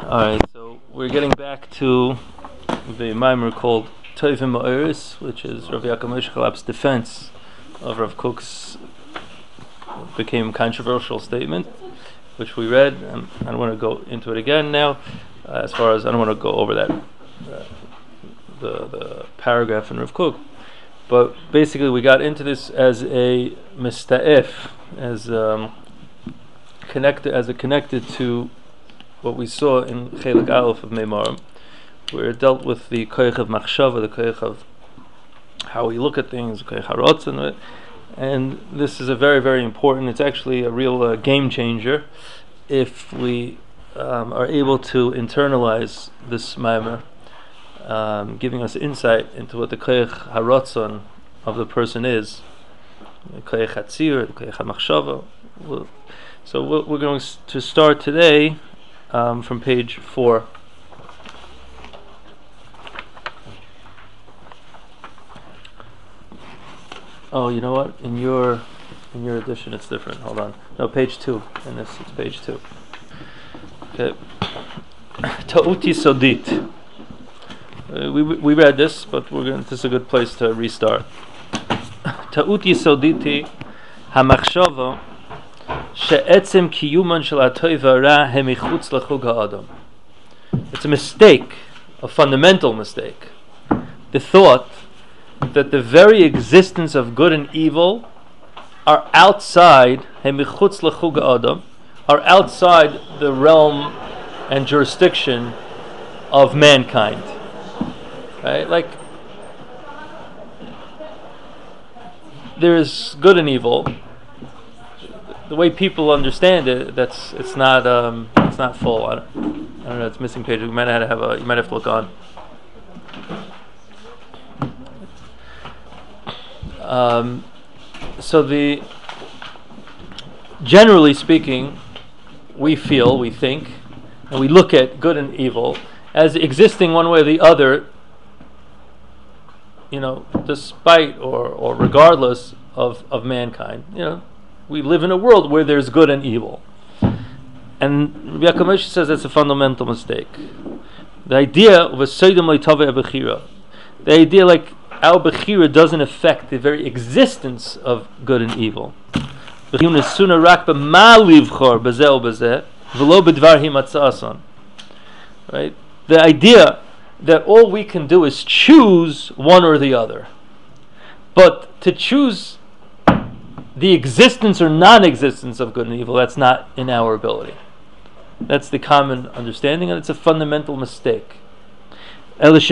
Alright, so we're getting back to the mimer called Tovim Ma'oris, which is Rav Yaakov Moshe Chalap's defense of Rav Kook's became controversial statement, which we read. I don't want to go into it again now, as far as I don't want to go over that the paragraph in Rav Kook. But basically we got into this as a mista'ef, as connected to what we saw in Chelik Aleph of Meimarim, where it dealt with the koich of machshava, the koich of how we look at things, koich harotzen, and this is a very, very important. It's actually a real game changer if we are able to internalize this maimer, giving us insight into what the koich harotzen of the person is, the koich hatzir, the koich hamachshava. So we're going to start today from page 4. Oh, you know what? In your edition, it's different. Hold on. No, page 2. In this, it's page 2. Okay. Ta'uti sodit. We read this, but this is a good place to restart. Ta'uti soditi hamachshava. It's a mistake, a fundamental mistake, the thought that the very existence of good and evil are outside are outside the realm and jurisdiction of mankind. Right? Like, there is good and evil. The way people understand it, it's not full. I don't know. It's missing page. You might have to look on. So generally speaking, we think, and we look at good and evil as existing one way or the other, despite or regardless of mankind. We live in a world where there's good and evil. And Rav Yaakov Moshe says that's a fundamental mistake. The idea of a Sodom Leitava Bechira, the idea like our Bechira doesn't affect the very existence of good and evil. Right? The idea that all we can do is choose one or the other. But to choose the existence or non-existence of good and evil, that's not in our ability. That's the common understanding, and it's a fundamental mistake. Really,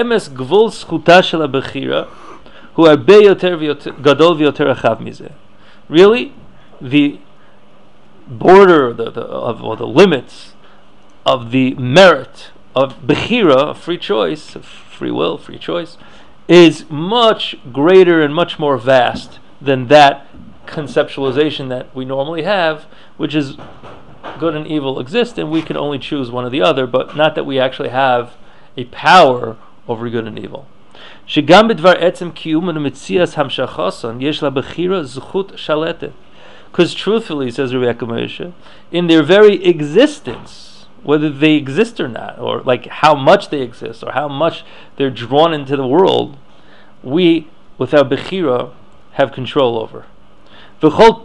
the border or the limits of the merit of bechira, of free choice, of free will, free choice, is much greater and much more vast than that conceptualization that we normally have, which is good and evil exist and we can only choose one or the other, but not that we actually have a power over good and evil. Because truthfully, says Rav Yaakov Moshe, in their very existence, whether they exist or not, or like how much they exist, or how much they're drawn into the world, we, with our bechira, have control over. So that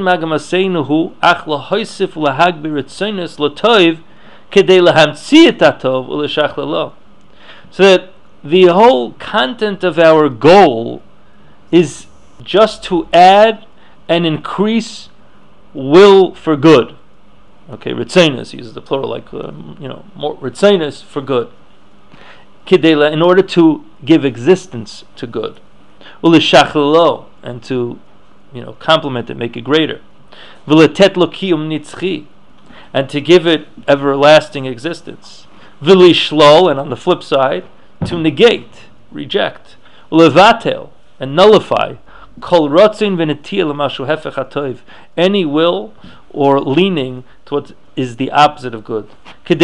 the whole content of our goal is just to add and increase will for good. Okay, ritzainus uses the plural, like more ritzainus for good. In order to give existence to good, and to complement it, make it greater, and to give it everlasting existence, and on the flip side, to negate, reject, levatel, and nullify any will or leaning to what is the opposite of good,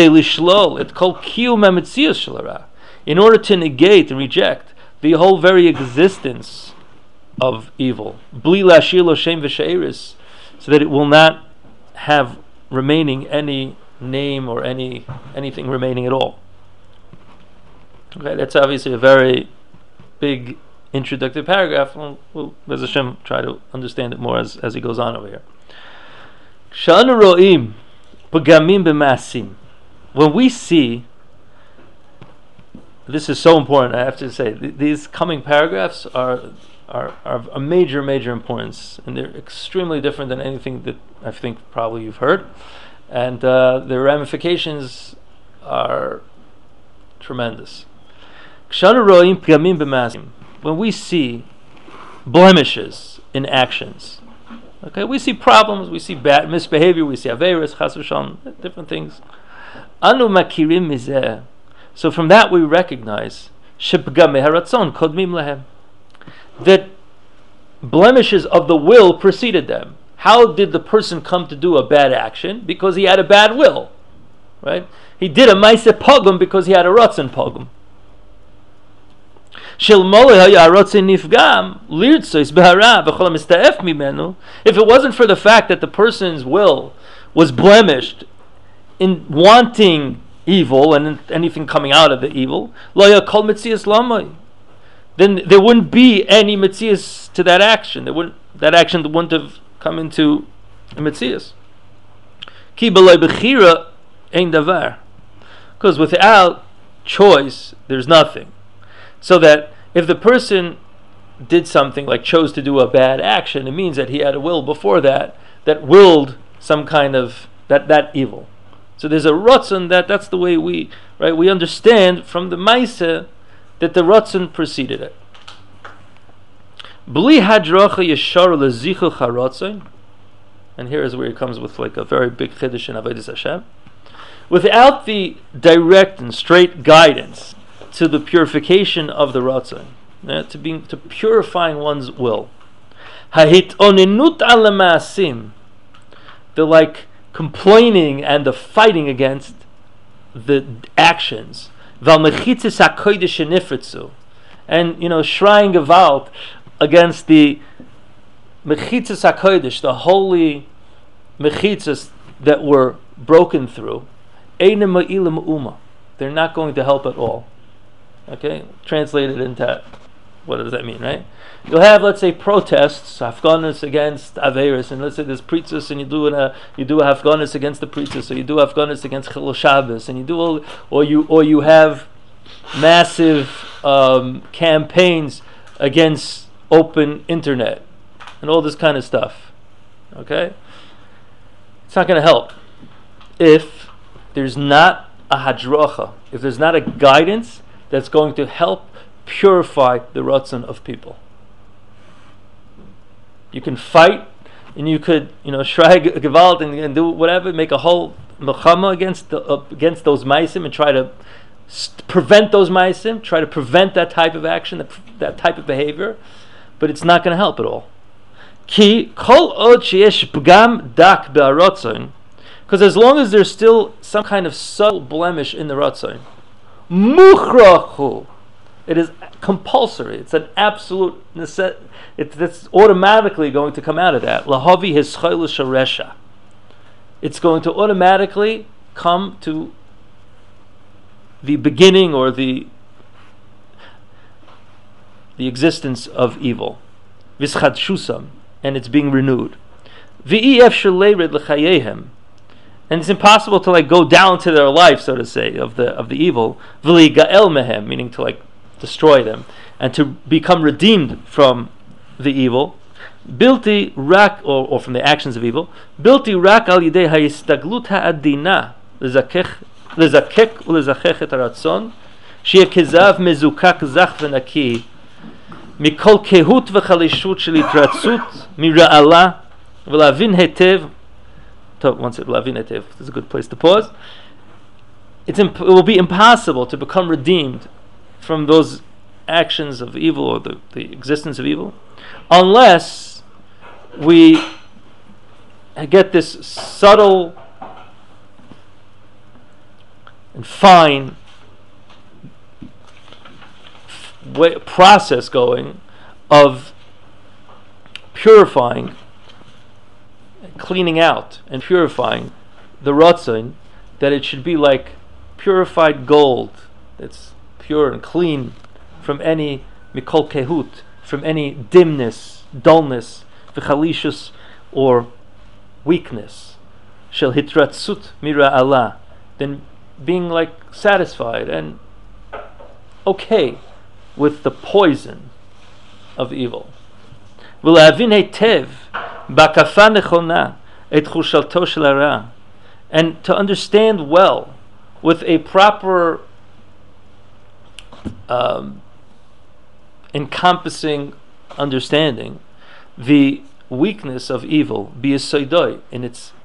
in order to negate and reject the whole very existence of evil, so that it will not have remaining any name or anything remaining at all. Okay, that's obviously a very big introductory paragraph. We'll Bez Hashem, try to understand it more as he goes on over here. Sh'anu ro'im p'gamim b'masim. When we see, this is so important, I have to say, these coming paragraphs are a major importance, and they're extremely different than anything that I think probably you've heard, and the ramifications are tremendous. When we see blemishes in actions, okay, we see problems, we see bad misbehavior, we see averis, chas v'shalom, different things. Anu makirim mizeh. So from that we recognize shepgamei haratzon kodmim lehem, that blemishes of the will preceded them. How did the person come to do a bad action? Because he had a bad will, right? He did a ma'aseh pogum because he had a ratzon pogum. If it wasn't for the fact that the person's will was blemished in wanting evil and anything coming out of the evil, then there wouldn't be any metzias to that action. That action wouldn't have come into a metzias. Because without choice, there's nothing. So that if the person did something like chose to do a bad action, it means that he had a will before that willed some kind of that evil. So there's a ratzon that's the way we understand from the ma'aseh that the ratzon preceded it. Bli hadracha yeshar lezichel charatzon, and here is where he comes with like a very big chiddush in Avodas Hashem. Without the direct and straight guidance to the purification of the ratzon, to purifying one's will, hahit-onenut al ma'asim, the like complaining and the fighting against the actions, val mechitzes hakodesh nifritzu, and shrine gevalt against the mechitzes hakodesh, the holy mechitzes that were broken through, einem ma'ilim uma, they're not going to help at all. Okay, translated into what does that mean, right? You'll have, let's say, protests, hafganas against averis, and let's say there's pritzos, and you do a hafganas against the pritzos, or you do hafganas against Chilul Shabbos, and you do or you have massive campaigns against open internet and all this kind of stuff. Okay, it's not going to help if there's not a hadracha, if there's not a guidance that's going to help purify the ratzon of people. You can fight, and you could, shrag gewalt and do whatever, make a whole mechama against those ma'asim and try to prevent those ma'asim, try to prevent that type of action, that type of behavior, but it's not going to help at all. Ki kol od sheyesh pgam dak be'aratzon, because as long as there's still some kind of subtle blemish in the ratzon, muchrachu, it is compulsory. It's an absolute necessity. It's automatically going to come out of that. Lahavi hischaylu sharesha. It's going to automatically come to the beginning or the existence of evil. Vischadshusam, and it's being renewed. V'ef shleired l'chayehem. And it's impossible to go down to their life, so to say, of the evil. V'li ga'el mehem, meaning to destroy them and to become redeemed from the evil. Bilti rak, or from the actions of evil. Bilti rak al yidei ha'istaglut ha'adina lezakek ulezachech et haratzon sheyeh kezav mezukak zach v'naki mikol kehut v'chalishut shel hitratzut mira'ala v'lavin hetev. Once it lavin hetev, this is a good place to pause. It will be impossible to become redeemed from those actions of evil or the existence of evil unless we get this subtle and fine process going of purifying, cleaning out and purifying the ratzon that it should be like purified gold. It's pure and clean from any mikol kehut, from any dimness, dullness, v'chalishus, or weakness. Shel hitratzut mira Allah, then being like satisfied and okay with the poison of evil. V'lehavin heitev b'akafa nechona et chushalto shel hara, and to understand well with a proper encompassing understanding the weakness of evil, biyasoidoi, in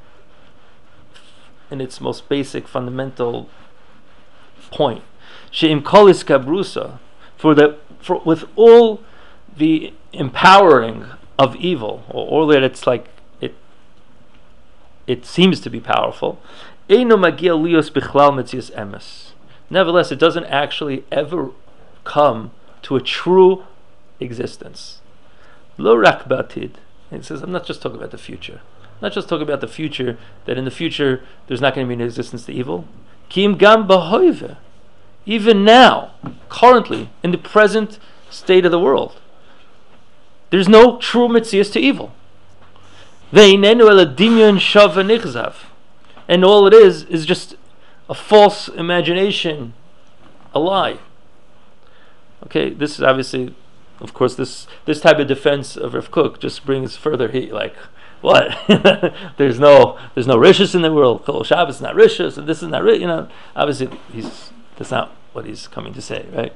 its most basic fundamental point. She'im kolis kabrusa, with all the empowering of evil, or all that it's like it seems to be powerful. Eino magia lios bichlal metzias emes. Nevertheless, it doesn't actually ever come to a true existence. Lo rak batid. It says, I'm not just talking about the future. I'm not just talking about the future, that in the future there's not going to be an existence to evil. Kim gam bahoive. Even now, currently, in the present state of the world, there's no true metzias to evil. Ve'inenu ela dimyon shav v'nichzav. And all it is just a false imagination, a lie. Okay, this is obviously, of course, this type of defense of Rav Kook just brings further heat. Like, what? there's no rishus in the world. Kol Shabbos is not rishus, and this is not rishus. Obviously, that's not what he's coming to say, right?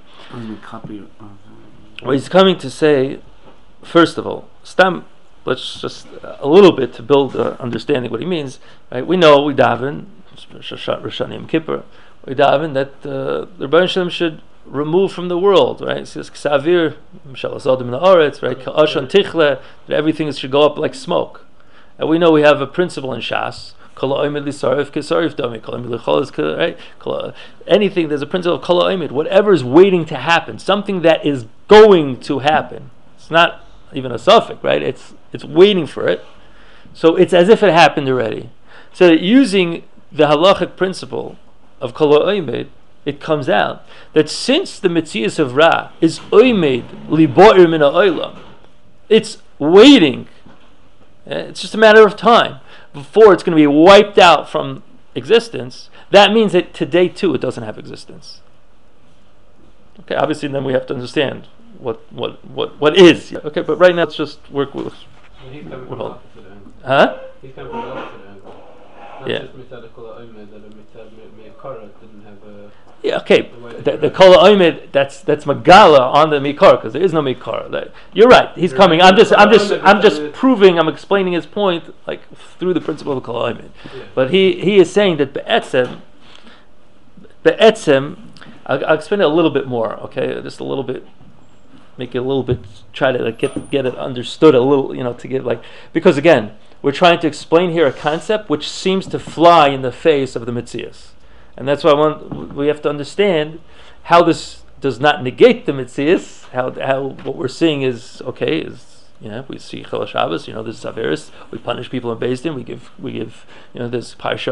What he's coming to say, first of all, let's just a little bit to build understanding what he means. Right? We know we daven Rosh Hashanah Yom Kippur. We daven that the Rebbeinu Shalom should remove from the world. Right? It says Ksavir Mishalazodim Na'aretz. Right? Ka'ashan Tichle. That everything should go up like smoke. And we know we have a principle in Shas. Right? Anything, there's a principle of kol ha'omed. Whatever is waiting to happen, something that is going to happen. It's not even a suffix, right? It's waiting for it. So it's as if it happened already. So that using the halachic principle of kol ha'omed, it comes out that since the metzias of Ra is oimed liboir min ha'olam, it's waiting. It's just a matter of time before it's going to be wiped out from existence. That means that today too it doesn't have existence. Okay, obviously then we have to understand what is. Okay, but right now let's just work with. He's coming from the angle. Huh? He's coming from the opposite angle. Not Yeah. just mitzad kol ha'omed, that a mitzad me'akara didn't have a. Yeah, okay. The kol ha'omed, that's Megala on the Mikar, because there is no Mikar. You're right. He's coming. I'm just proving. I'm explaining his point, like through the principle of kol ha'omed. Yeah. But he is saying that be'etzem. I'll explain it a little bit more. Okay, just a little bit. Make it a little bit. Try to like, get it understood a little. To get like, because again, we're trying to explain here a concept which seems to fly in the face of the Metzias. And that's why we have to understand how this does not negate the Metzias. How what we're seeing is okay. We see Chol Shabbos. This is Averis. We punish people in Beis Din. We give this parsha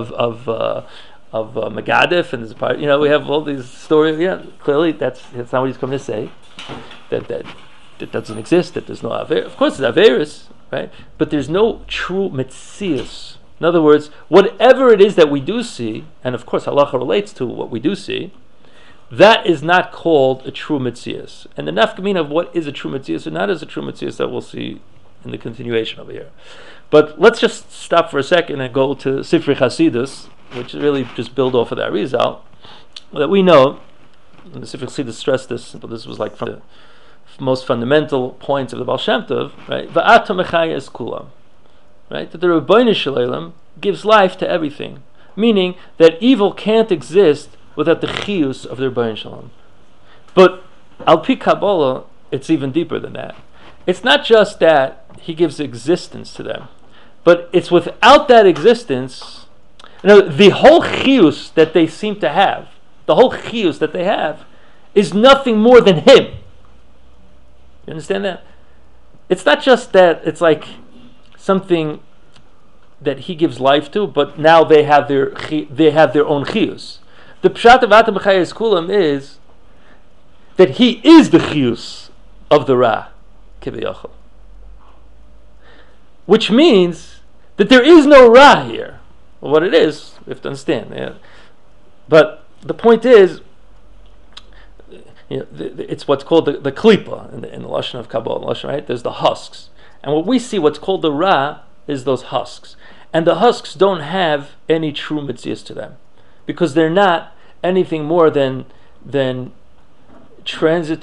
of Megadif, and there's a part. We have all these stories. Yeah, clearly that's not what he's coming to say. That doesn't exist. That there's no Averis. Of course, it's Averis, right? But there's no true Metzias. In other words, whatever it is that we do see, and of course halacha relates to what we do see, that is not called a true metzias. And the nafkamina of what is a true metzias or not is a true metzias that we'll see in the continuation over here. But let's just stop for a second and go to Sifrei Chasidus, which really just build off of that Rizal, that we know, and the Sifrei Chasidus stressed this, but this was like from the most fundamental points of the Baal Shem Tov, right? Va'ato mechaya es kulam. Right? That the Rebbeinu Shalom gives life to everything. Meaning that evil can't exist without the chiyus of the Rebbeinu Shalom. But al pi Kabbalah, it's even deeper than that. It's not just that he gives existence to them, but it's without that existence, the whole chiyus that they seem to have, is nothing more than him. You understand that? It's not just that it's like something that he gives life to, but now they have their own chiyus. The pshat of Atam B'chayes Kulam is that he is the chiyus of the Ra, kiviyachol. Which means that there is no Ra here. Well, what it is, we have to understand. Yeah. But the point is, it's what's called the klipa in the lashon of Kabbalah, right? There's the husks, and what we see, what's called the Ra, is those husks, and the husks don't have any true mitzias to them, because they're not anything more than transient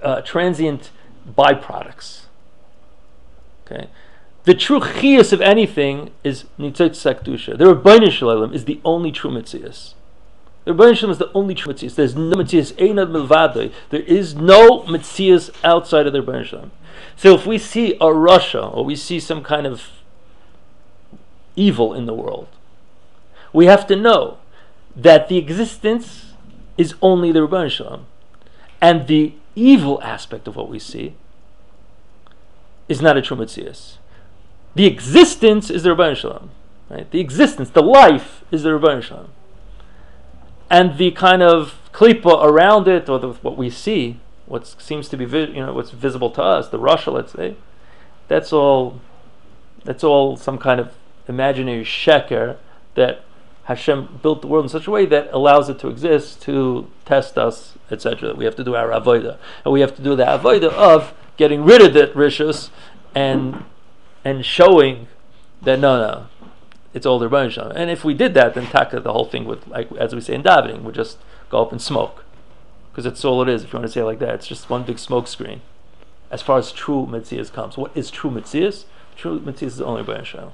byproducts. Okay, the true chiyus of anything is nitzot sakdusha. The Rebbeinu Shalom is the only true mitzias. The Rebbeinu Shalom is the only true mitzias. There's no mitzias einad milvadoi. There is no mitzias outside of the Rebbeinu Shalom. So if we see a Russia, or we see some kind of evil in the world, we have to know that the existence is only the Rebbeinu Shalom, and the evil aspect of what we see is not a true mitzias. The existence is the Rebbeinu Shalom, right? The existence, the life, is the Rebbeinu Shalom, and the kind of klipa around it, or what we see, what seems to be what's visible to us, the Russia, let's say, that's all some kind of imaginary sheker that Hashem built the world in such a way that allows it to exist, to test us, etc. We have to do our avodah, and we have to do the avodah of getting rid of that rishus and showing that no, it's all the Rebbeinu Shalom. And if we did that, then taka, the whole thing would, like as we say in davening, would just go up in smoke, because that's all it is. If you want to say it like that, it's just one big smoke screen. As far as true mitzias comes, what is true mitzias? True mitzias is only Rebbeinu Shalom.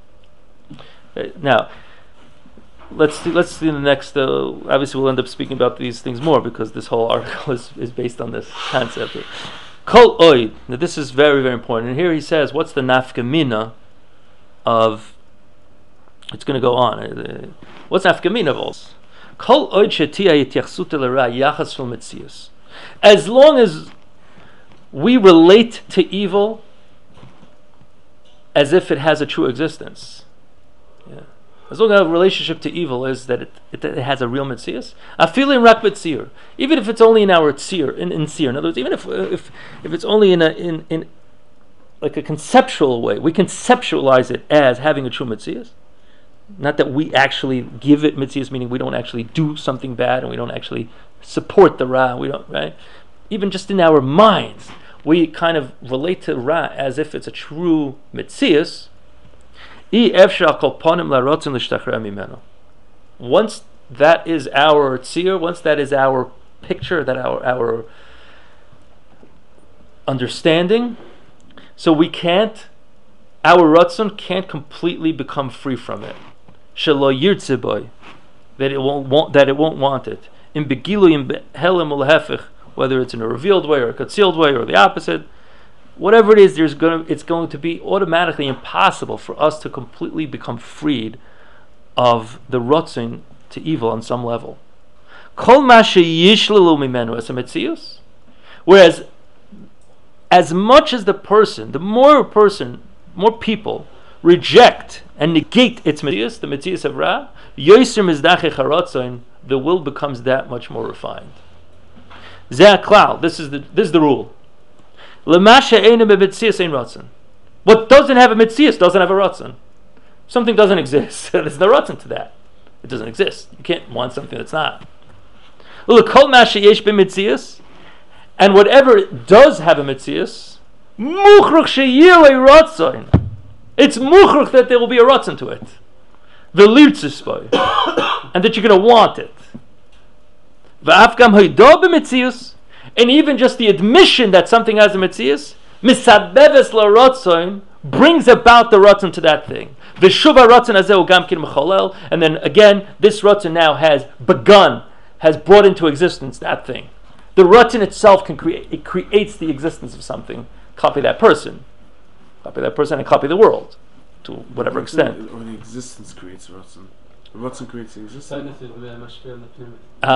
Now, let's see the next. Obviously, we'll end up speaking about these things more, because this whole article is based on this concept. Kol oid. Now, this is very, very important. And here he says, what's the nafka mina of? It's going to go on. What's nafka mina of all? Kol oid shetia yitiachsut l'ra yachas shel mitzias. As long as we relate to evil as if it has a true existence. Yeah. As long as our relationship to evil is that it has a real mitzias, afilim rak b'tzir, even if it's only in our tzir, in tzir. In other words, even if it's only in like a conceptual way, we conceptualize it as having a true mitzias. Not that we actually give it mitzias, meaning we don't actually do something bad and we don't actually support the ra. We don't, right? Even just in our minds, we kind of relate to ra as if it's a true mitzias. Once that is our tzir, once that is our picture, that our understanding, so we can't, our ratzon can't completely become free from it. Shelo yirtzeboy, that it won't want it. In begilu in helam ulhefich, whether it's in a revealed way or a concealed way or the opposite. Whatever it is, it's going to be automatically impossible for us to completely become freed of the rotzin to evil on some level. Whereas, as much as the more people reject and negate its mitzias, the mitzias of Ra, the will becomes that much more refined. This is the rule. What doesn't have a mitzias doesn't have a ratzon. Something doesn't exist. There's no ratzon to that. It doesn't exist. You can't want something that's not. And whatever it does have a mitzias, it's muchrach that there will be a ratzon to it. And that you're going to want it. And even just the admission that something has a mitzias, misabeves la ratzon, brings about the ratzon to that thing. V'shuva ratzon hazeh gam kin mecholel, and then again, this ratzon now has begun, has brought into existence that thing. The ratzon itself creates the existence of something. Copy that person, and copy the world, to whatever extent. Or the existence creates ratzon. The ratzon creates the existence. Huh?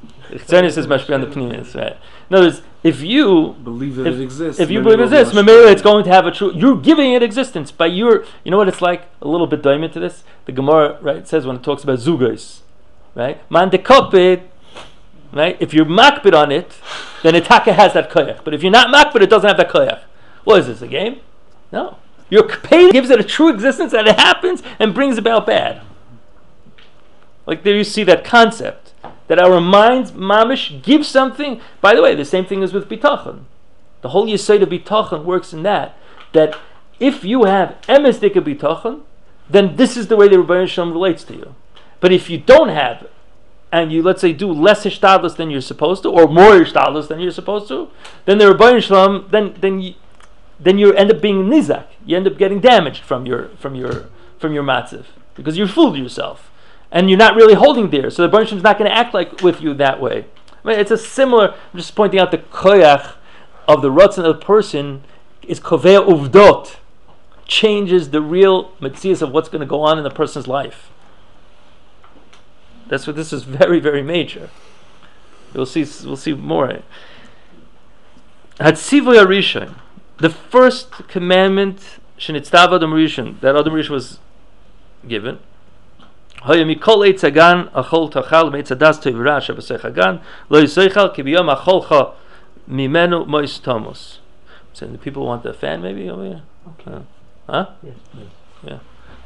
Chitzonis is mashpia on the pnimis, right? In other words, if you believe that it exists. if you believe it exists, Mamela, it's going to have a true. You're giving it existence by your. You know what it's like? A little bit diamond to this. The Gemara, right, says when it talks about zugos, right? Man dekopit, right? If you're makbid on it, then itaka has that koyach. But if you're not makbid, it doesn't have that koyach. What is this? A game? No. Your pain gives it a true existence, and it happens and brings about bad. Like there, you see that concept that our minds, mamish, give something. By the way, the same thing is with bitachon. The whole yesod of bitachon works in that if you have emes dika bitachon, then this is the way the Rebbeinu Shalom relates to you. But if you don't have, and you, let's say, do less hishtadlus than you're supposed to, or more hishtadlus than you're supposed to, then the Rebbeinu Shalom, then you end up being nizak. You end up getting damaged from your matziv because you fooled yourself. And you're not really holding there, so the Rebbeinu Shalom is not going to act like with you that way. I mean, it's a similar. I'm just pointing out the koyach of the ratzon of the person is kovea uvdot, changes the real metzias of what's going to go on in the person's life. That's what this is very, very major. We'll see more. Hatzivoy Arishon, the first commandment shenitztav Adam Rishon, that Adam Rishon was given. Hoya mikol eitz hagan achol tachal meitz hadas toivra shabasech hagan lo yiseichal ki biyom acholcha mimenu mois tomos. So the people want the fan maybe over here? Okay. Huh? Yes, please. Yeah.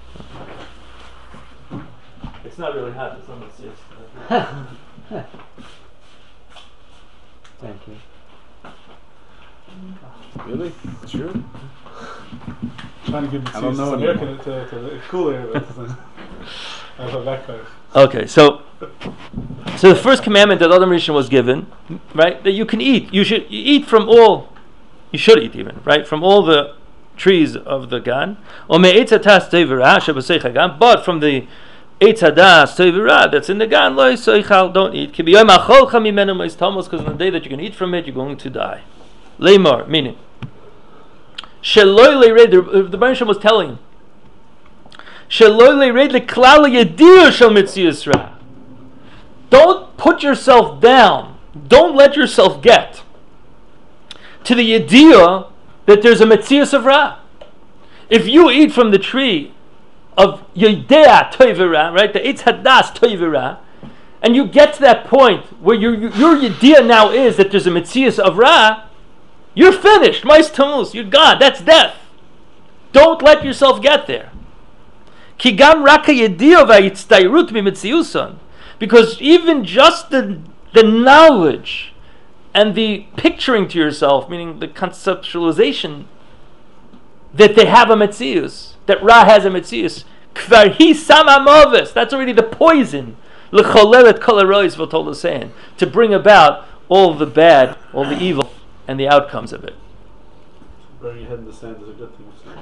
It's not really hot. It's almost just. Thank you. Really? Sure. Trying to give it I don't know some anymore. air to cool air, but I have a backpack. Okay, so the first commandment that Adam Rishon was given, right, that you can eat. You should eat from all. You should eat even, right, from all the trees of the gan. But from the eitz hadas toivra that's in the gan, lo yisoichal, don't eat. Because on the day that you can eat from it, you're going to die. Leimar, meaning, the Baruch was telling, don't put yourself down. Don't let yourself get to the yediyah that there's a metzius of ra. If you eat from the tree of yediyah toivera, right, the eitz hadas toivera, and you get to that point where your yediyah now is that there's a metzius of ra, you're finished. Mais tamus, you're gone. That's death. Don't let yourself get there. Ki gam raka yediyah v'yitztayrut mimetziuson, because even just the knowledge and the picturing to yourself, meaning the conceptualization that they have a metzius, that Ra has a metzius, kvar hi sama moves, that's already the poison. L'cholelet kol harois, V'tol is saying, to bring about all the bad, all the evil, and the outcomes of it. Burying your head in the sand is a good thing.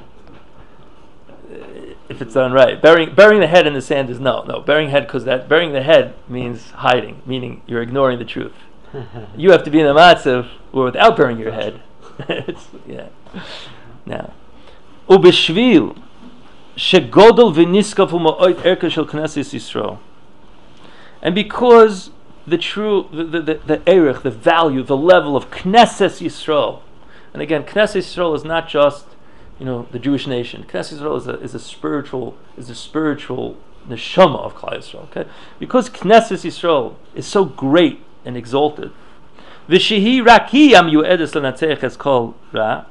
If it's done right, burying the head in the sand is no. Burying the head means hiding, meaning you're ignoring the truth. You have to be in a matzav or without burying your head. Yeah. Now, ubishvil shegodol v'niskav u'ma'oit erka shel Knesset Yisrael, and because the true, the erech, the value, the level of Knesset Yisrael, and again, Knesset Yisrael is not just the Jewish nation. Knesset Yisrael is a spiritual neshama of Klal Yisrael. Okay, because Knesset Yisrael is so great and exalted. V'shehi raki am yu'edes l'natzech es kol ra,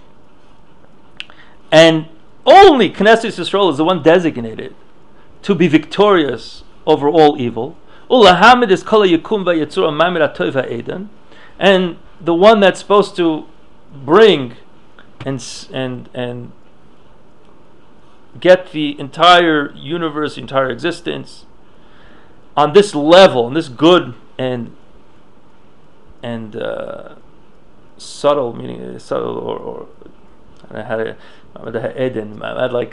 and only Knesset Yisrael is the one designated to be victorious over all evil. Ulahamid is kol yakum v'yatzur amamer atov ha'eden, and the one that's supposed to bring and get the entire universe, the entire existence on this level, on this good and subtle, meaning subtle or I don't know how to Eden, like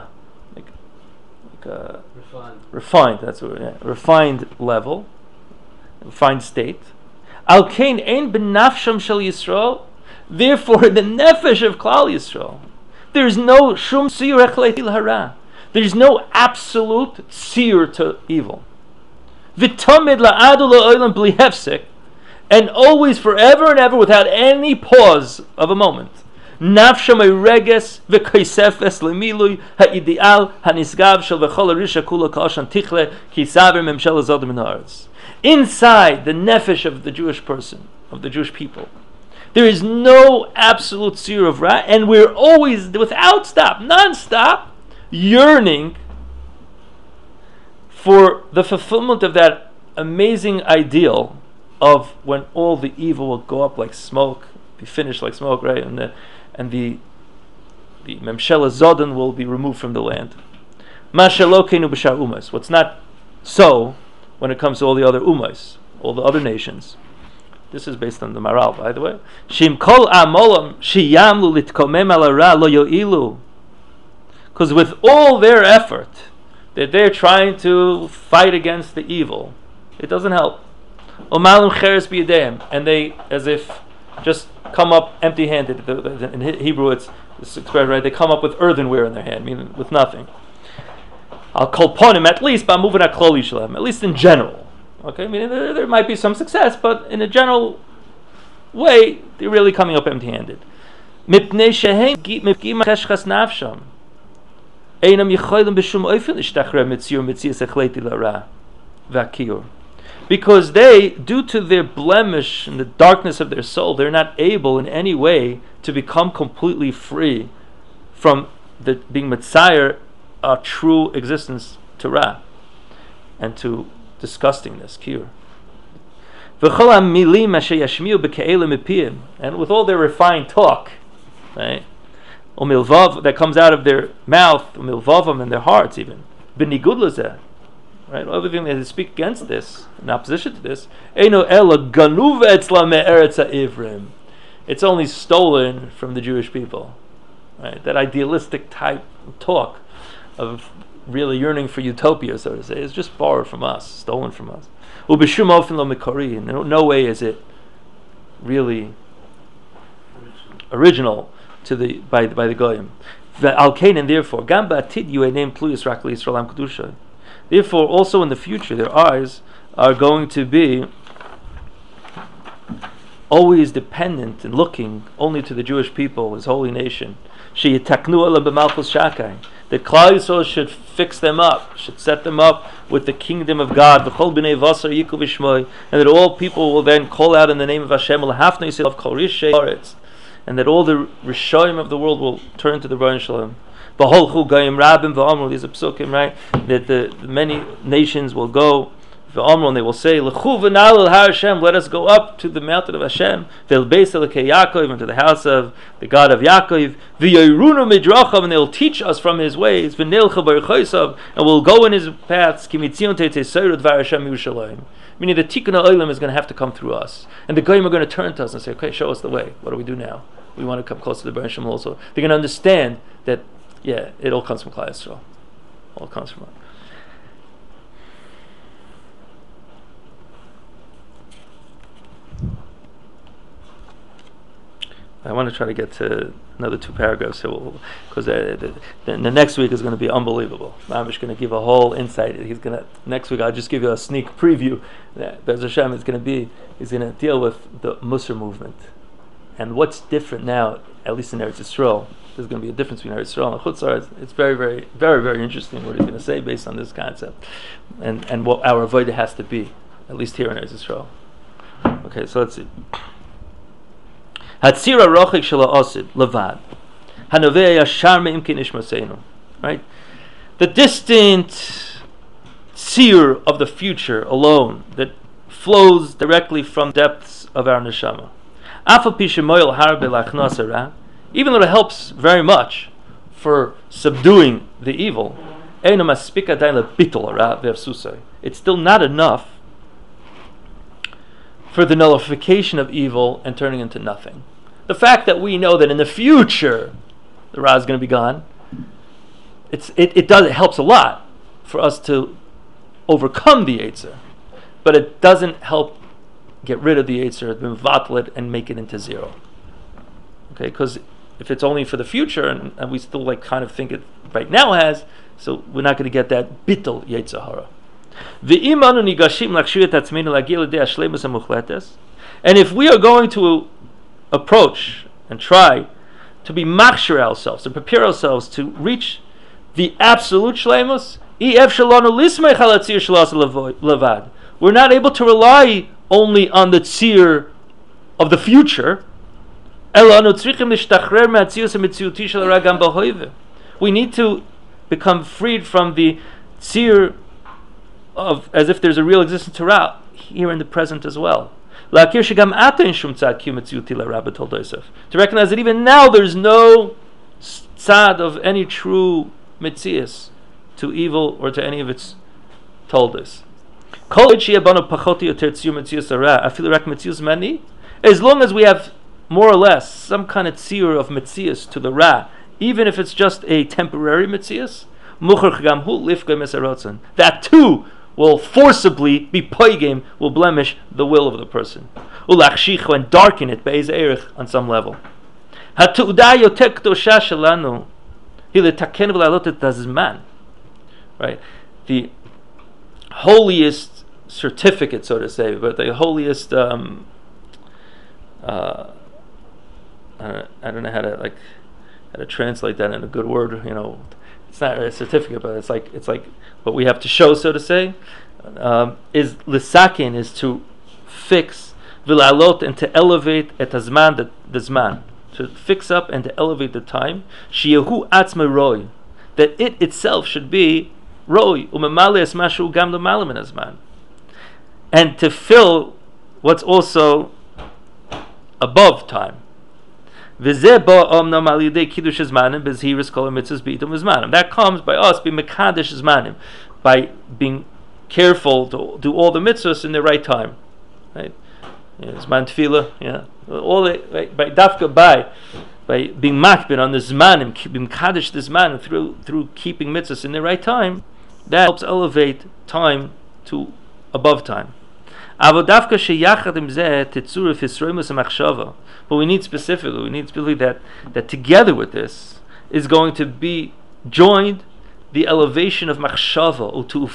refined. That's what refined level, refined state. Al kain ein benafsham shel Yisrael. Therefore, in the nefesh of Klal Yisrael, there is no shum siyur echleitil hara. There is no absolute seer to evil. V'tamid la'adu la'olam bli hefsek, and always, forever and ever, without any pause of a moment. Nafsha me'reges v'kaisefes lemilui ha'ideal hanisgav shel v'chol harisha kula ka'ashan tichle kisaver memshel azad min haaretz. Inside the nefesh of the Jewish person, of the Jewish people, there is no absolute seer of Ra, and we're always, without stop, non-stop, yearning for the fulfillment of that amazing ideal of when all the evil will go up like smoke, be finished like smoke, right? And the Memshela Zodan will be removed from the land. Mashalokenu b'shar umas. What's not so when it comes to all the other umas, all the other nations. This is based on the Maral, by the way. Shim kol amolam shiyamlu litkomem ala ra lo yo'ilu. Because with all their effort that they're trying to fight against the evil, it doesn't help. Omalum cheres b'yadeim, and they, as if, just come up empty-handed. In Hebrew, it's expressed right. They come up with earthenware in their hand, meaning with nothing. I'll call ponim at least by moving at kloli shalem, at least in general. Okay, meaning there might be some success, but in a general way, they're really coming up empty-handed. Mipnei shehem mifkim cheshchas nafsham. Einam yicholim b'shum oifel ishtachre mitzir mitzias echleti lara v'akiyur. Because they, due to their blemish and the darkness of their soul, they're not able in any way to become completely free from the being Messiah, a true existence to Ra and to disgustingness, Kiyur. And with all their refined talk, right, that comes out of their mouth, and their hearts even, right? Everything that they speak against this, in opposition to this, it's only stolen from the Jewish people, right? That idealistic type of talk of really yearning for utopia, so to say, is just borrowed from us, stolen from us. In no way is it really original to the by the goyim. And therefore, therefore, also in the future, their eyes are going to be always dependent and looking only to the Jewish people, His holy nation. That Klal Yisrael should fix them up, should set them up with the kingdom of God, and that all people will then call out in the name of Hashem, and that all the Rishonim of the world will turn to the Rebbeinu Shalom. These are psukim, right? That the many nations will go, and they will say, let us go up to the mountain of Hashem, and to the house of the God of Yaakov, and they will teach us from His ways, and we'll go in His paths, meaning the Tikkun HaOlam is going to have to come through us. And the Goyim are going to turn to us and say, okay, show us the way. What do we do now? We want to come close to the Baruch Shem also. They're going to understand that, yeah, it all comes from Klal Yisrael. All comes from us. I want to try to get to another 2 paragraphs here, because the next week is going to be unbelievable. I'm just going to give a whole insight. Next week I'll just give you a sneak preview. Be'ez Hashem he's going to deal with the Musar movement and what's different now, at least in Eretz Yisrael. There's going to be a difference between Eretz Yisrael and Chutz La'aretz. It's very, very, very, very interesting what he's going to say based on this concept, and what our avodah has to be, at least here in Eretz Yisrael. Okay, so let's see. Hatzira rochik shelo osid levad, hanovei yashar me'imkin ishmaseinu. Right, the distant seer of the future alone that flows directly from depths of our neshama. Afal pi shemoyel harbe lachnos hara, even though it helps very much for subduing the evil, eino maspik adayin lebitol hara ve'afsusai. It's still not enough for the nullification of evil and turning into nothing. The fact that we know that in the future the Ra is going to be gone, it helps a lot for us to overcome the Yetzer, but it doesn't help get rid of the Yetzer, mevatl it, and make it into zero. Okay, because if it's only for the future, and we still kind of think it right now has, so we're not going to get that bittul Yetzer hara. And if we are going to approach and try to be machshir ourselves, to prepare ourselves to reach the absolute shleimus, we're not able to rely only on the tzir of the future. We need to become freed from the tzir of as if there's a real existence to Ra here in the present as well. To recognize that even now there's no tzad of any true mitzias to evil or to any of its toldos. As long as we have more or less some kind of tzir of mitzias to the Ra, even if it's just a temporary mitzias, that too will forcibly be poigim, will blemish the will of the person. And darken it be'ez erich on some level. Right? The holiest certificate, so to say, but the holiest I don't know how to translate that in a good word, it's not a certificate, but it's like what we have to show, so to say, is lisakin, is to fix vilalot, and to elevate et hazman, the zman, to fix up and to elevate the time, sheyehu atzma roy, that it itself should be roy umemale es mashu gam l'malam min hazman, and to fill what's also above time. That comes by us being mekadesh zmanim, by being careful to do all the mitzvahs in the right time, right? Zman tefillah, all the, right? By dafka by being makbid on the zmanim, being mekadesh the zmanim through keeping mitzvahs in the right time, that helps elevate time to above time. But we need specifically that together with this is going to be joined the elevation of machshava,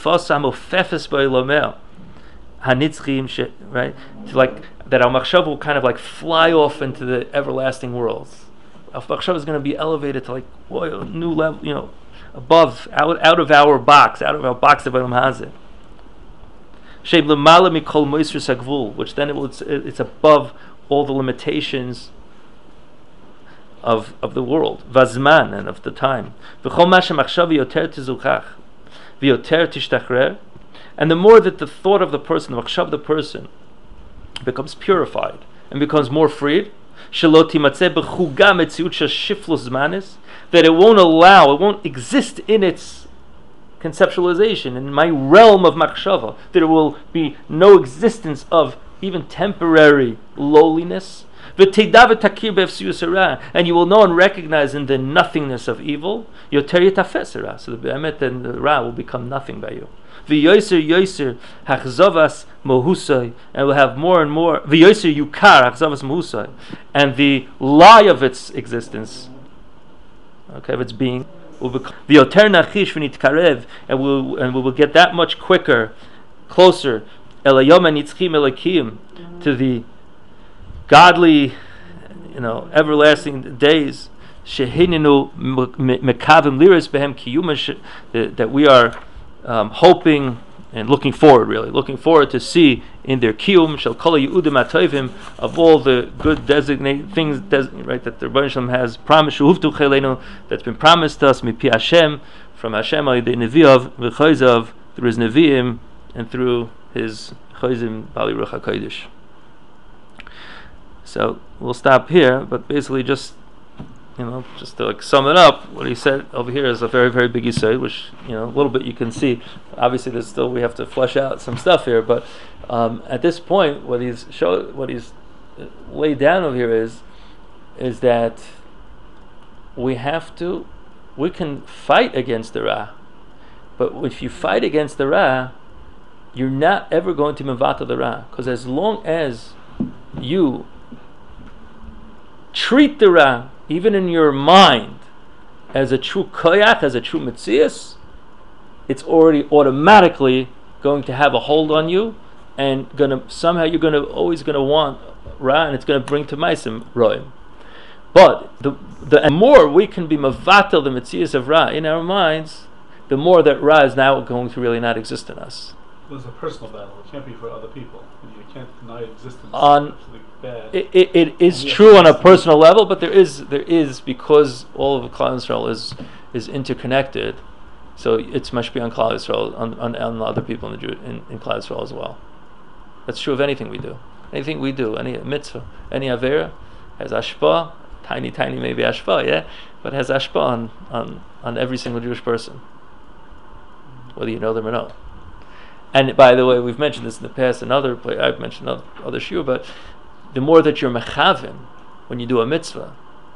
right? Like that, our machshava will kind of like fly off into the everlasting worlds. Our machshava is going to be elevated to like a new level, above, out of our box of Olam Hazeh. Which then it's above all the limitations of the world, vazman, and of the time. And the more that the thought of the person, the machshav of the person, becomes purified and becomes more freed, that it won't exist in its conceptualization, in my realm of machshava, there will be no existence of even temporary lowliness. And you will know and recognize in the nothingness of evil. So the be'emet and the ra will become nothing by you. And will have more and more. And the lie of its existence, of its being, will become and we will get that much quicker, closer to the godly, everlasting days that we are hoping and looking forward to see in their kiyum shel kol yudim atovim, of all the good designated things, right, that the Rebbeinu Shalom has promised, shuhuvtu chelenu, that's been promised us mipi Hashem, from Hashem al yedei neviav v'chayzav, through his neviim and through his chayzim bali ruach hakodesh. So we'll stop here, but basically just to sum it up, what he said over here is a very, very big yesod, which a little bit you can see. Obviously, we have to flesh out some stuff here, but at this point, what he's laid down over here is that we can fight against the Ra, but if you fight against the Ra, you're not ever going to mevata the Ra, because as long as you treat the Ra, even in your mind, as a true koyach, as a true mitzias, it's already automatically going to have a hold on you, and somehow you're always gonna want Ra, and it's gonna bring to Maisim Roim. But the more we can be mavatal the Metzias of Ra in our minds, the more that Ra is now going to really not exist in us. It's a personal battle. It can't be for other people. You can't deny existence. On Absolutely bad. it is true on a personal level, but there is because all of Klal Yisrael is interconnected. So it's mashpi on Klal Yisrael, on other people in Klal Yisrael as well. That's true of anything we do. Anything we do, any mitzvah, any avera, has ashpa, tiny maybe ashpa, yeah, but has ashpa on every single Jewish person, whether you know them or not. And by the way, we've mentioned this in the past. I've mentioned other shiur, but the more that you're mechavim when you do a mitzvah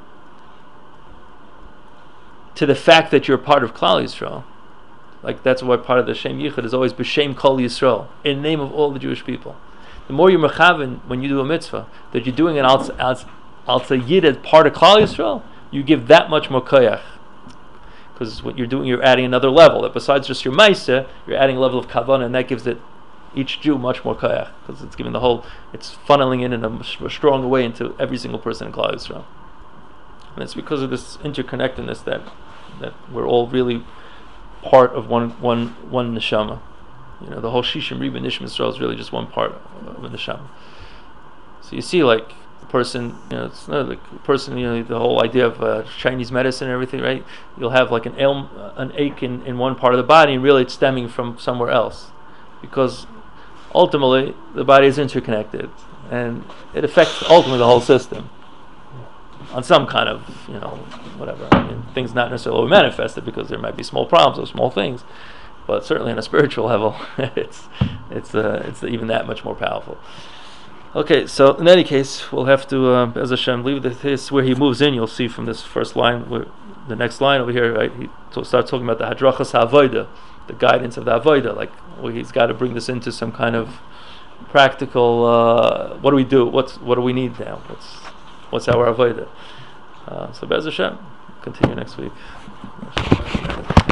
to the fact that you're part of Klal Yisrael, like that's why part of the Shem Yichud is always b'Shem Kol Yisrael, in the name of all the Jewish people. The more you're mechavim when you do a mitzvah, that you're doing it al yid as part of Klal Yisrael, you give that much more koyach. Because what you're doing, you're adding another level. That besides just your ma'aseh, you're adding a level of kavanah, and that gives each Jew much more koyach, because it's giving it's funneling in a stronger way into every single person in Klal Yisrael. And it's because of this interconnectedness that we're all really part of one neshama. The whole Shishim Riba Nishma Yisrael is really just one part of a neshama. So you see, like, person, it's not like a person, the whole idea of Chinese medicine and everything, right? You'll have like an ache in one part of the body, and really it's stemming from somewhere else, because ultimately the body is interconnected, and it affects ultimately the whole system on some kind of, whatever. I mean, things not necessarily manifested because there might be small problems or small things, but certainly on a spiritual level, it's even that much more powerful. Okay, so in any case, we'll have to, as Hashem, leave this where he moves in. You'll see from this first line, the next line over here, right? He starts talking about the hadrachas ha'avoda, the guidance of the avoda. Like, he's got to bring this into some kind of practical. What do we do? What do we need now? What's our avoda? So, Bez Hashem, continue next week.